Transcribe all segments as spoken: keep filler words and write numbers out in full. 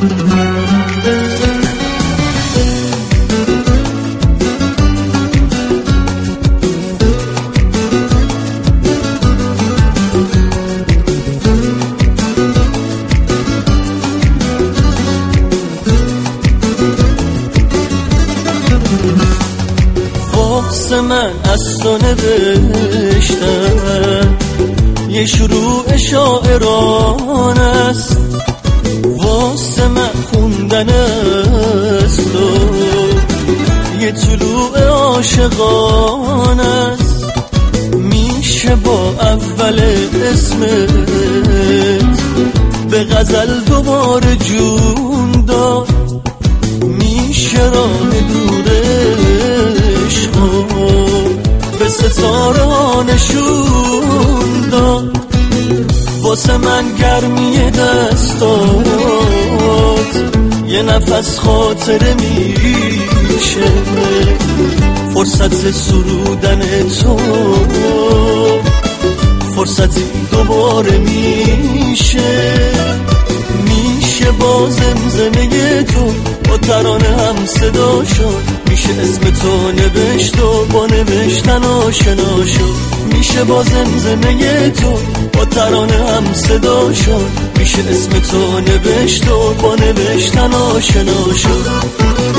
واسه من از تو نوشتم یه شروع شاعران است، واسه من خوندن از تو یه طلوع عاشقان است. میشه با اول اسمت به غزل دوباره جون داد، میشه راه دورش به ستاره نشون داد. واسه من گرمی دستات یه نفس خاطره میشه، فرصت سرودن تو فرصتی دوباره میشه. میشه با زمزمه تو با ترانه هم صدا شد، میشه اسم تو نوشت و با نوشتن آشنا شد. میشه با زمزمه تو با ترانه هم صدا شد، میشه اسم تو نوشت و با نوشتن آشنا شد.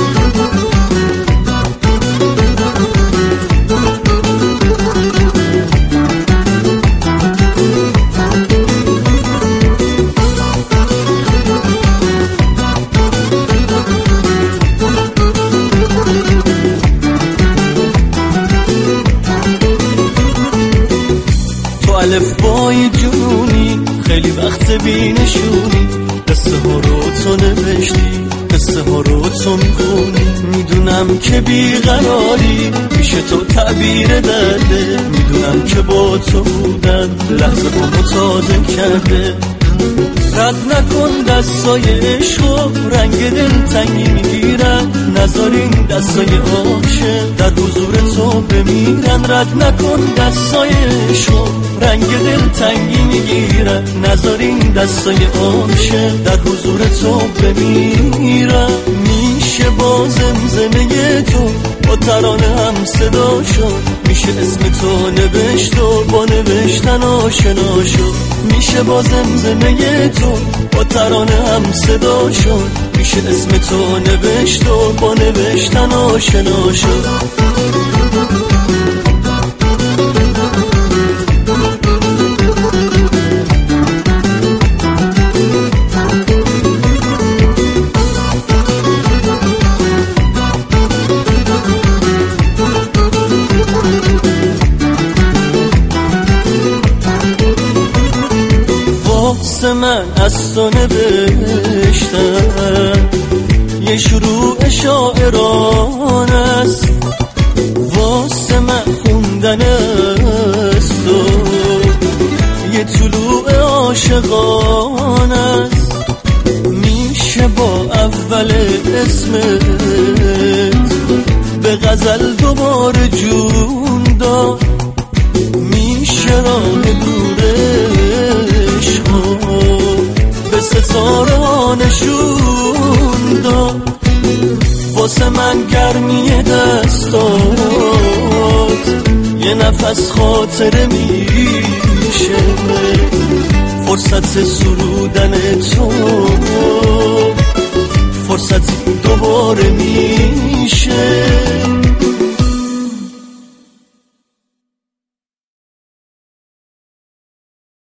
الف بای جونی خیلی وقت بینشونی، قصه ها رو تو نوشتی، قصه ها رو تو میخونی. میدونم که بیقراری پیش تو تعبیر درده، میدونم که با تو بودن لحظه همو تازه کرده. رد نکن دستای عشق، رنگ دل تنگی میگیرن، نذارین دستای عاشق در حضور تو بمیرن. رد نکن دستای عشق، رنگ دل تنگی میگیرن، نذارین دستای عاشق در حضور تو بمیرن. میشه با زمزمه تو با ترانه هم صدا شد، میشه اسم تو نوشت و با نوشتن آشنا شد. میشه با زمزمه تو با ترانه هم صدا شد، میشه اسم تو نوشت و با نوشتن آشنا شد. واسه من از تو نوشتم یه شروع شاعران است، واسه من خوندن از تو یه طلوع عاشقان است. میشه با اول اسمت به غزل دوباره جون داد، میشه راه دورش به ستاره نشون داد. واسه من گرمی دستات یه نفس خاطره میشه، فرصت سرودن تو فرصتی دوباره میشه.